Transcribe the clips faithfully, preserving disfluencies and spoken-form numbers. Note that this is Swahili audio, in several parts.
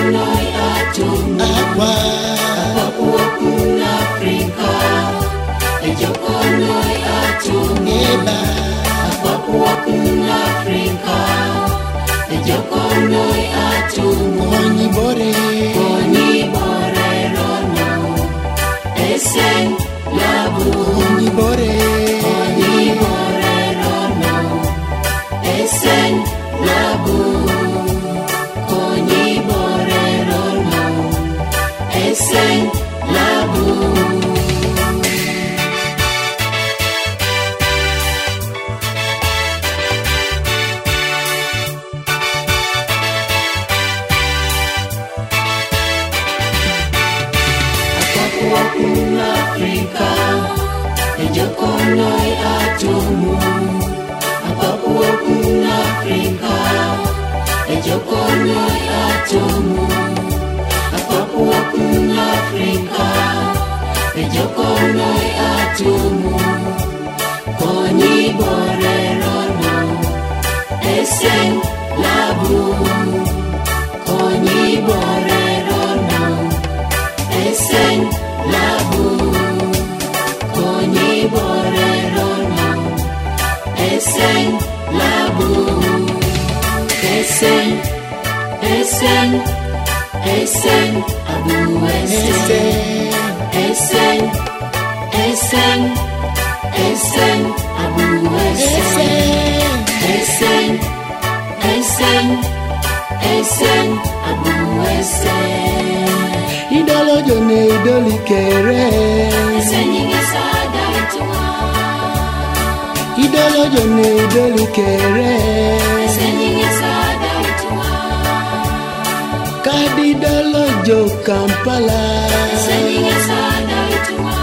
noi atumu Aqua Papua kuna Afrika Ejoko noi atumu Eba Papua kuna Afrika Ejoko noi atumu Konyi bore Konyi bore rono Esen labu Konyi bore Konyi bore rono Esen labu Konyi bore rono Esen labu Papua kuna Afrika Ejoko noi atumu Papua kuna Afrika Ejoko noi atumu Papua kuna Afrika Ejoko noi atumu Konyi bore rono Esen labu Konyi bore rono Esen labu Konyi bore rono Esen labu Esen Esen Esen Abu Esen Esen Esen Esen Abu Esen Esen Esen Esen Abu Esen Idolo jone idoli kere Esen yingisada itunga Idolo jone idoli kere Esen yingisada itunga Kadi dolo jo Kampala Esen yingisada itunga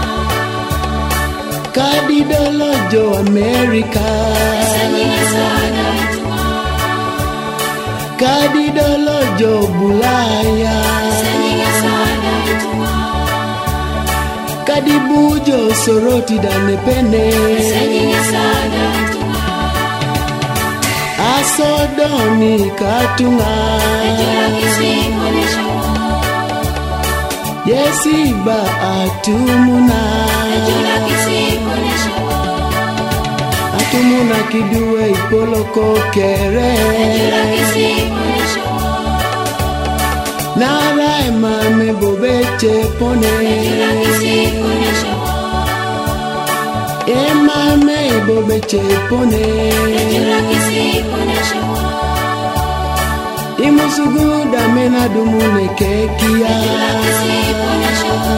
Kadi dolo jo America Esen yingisada itunga Kadi dolo jo Bulaya Esen yingisada itunga Kadi bujo soroti dane pene Esen yingisada itunga Asodoni katunga Ejula kisiko nishawa Yesiba atumuna Ejula kisiko nishawa Atumuna kiduwe ipoloko kere Ejula kisiko nishawa Nara emame bobeche pone Ejula kisiko nishawa Emame bobeche pone Ejula kisiko nishawa Imusugu damena dumune kekia Ejula kisiko nishawa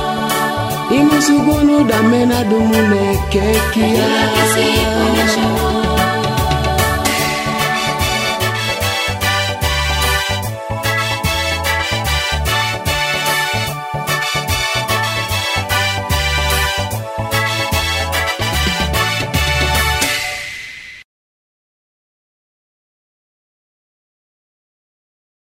Imusugu nu damena dumune kekia Ejula kisiko nishawa